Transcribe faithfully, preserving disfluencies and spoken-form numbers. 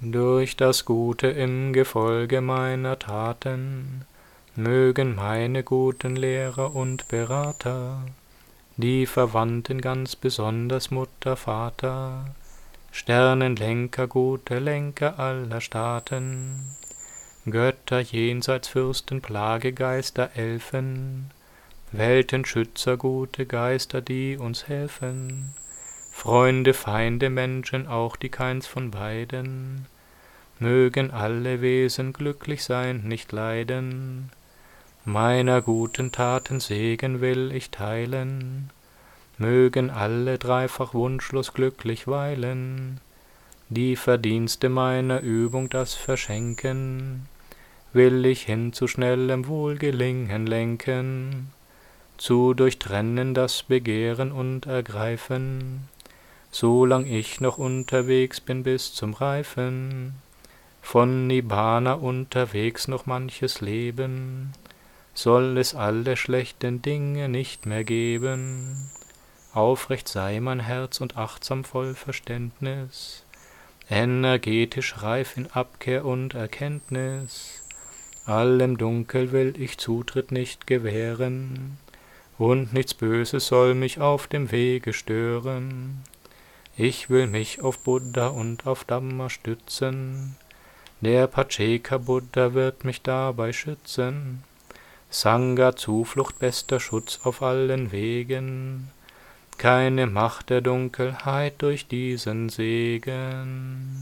Durch das Gute im Gefolge meiner Taten mögen meine guten Lehrer und Berater, die Verwandten ganz besonders Mutter, Vater, Sternenlenker, gute Lenker aller Staaten, Götter jenseits, Fürsten, Plagegeister, Elfen, Weltenschützer, gute Geister, die uns helfen, Freunde, Feinde, Menschen, auch die keins von beiden, mögen alle Wesen glücklich sein, nicht leiden. Meiner guten Taten Segen will ich teilen, mögen alle dreifach wunschlos glücklich weilen, die Verdienste meiner Übung das verschenken, will ich hin zu schnellem Wohlgelingen lenken, zu durchtrennen das Begehren und Ergreifen, solang ich noch unterwegs bin bis zum Reifen, von Nibbana unterwegs noch manches Leben, soll es alle schlechten Dinge nicht mehr geben. Aufrecht sei mein Herz und achtsam voll Verständnis, energetisch reif in Abkehr und Erkenntnis. Allem Dunkel will ich Zutritt nicht gewähren, und nichts Böses soll mich auf dem Wege stören. Ich will mich auf Buddha und auf Dhamma stützen, der Pacceka Buddha wird mich dabei schützen. Sangha, Zuflucht, bester Schutz auf allen Wegen, keine Macht der Dunkelheit durch diesen Segen.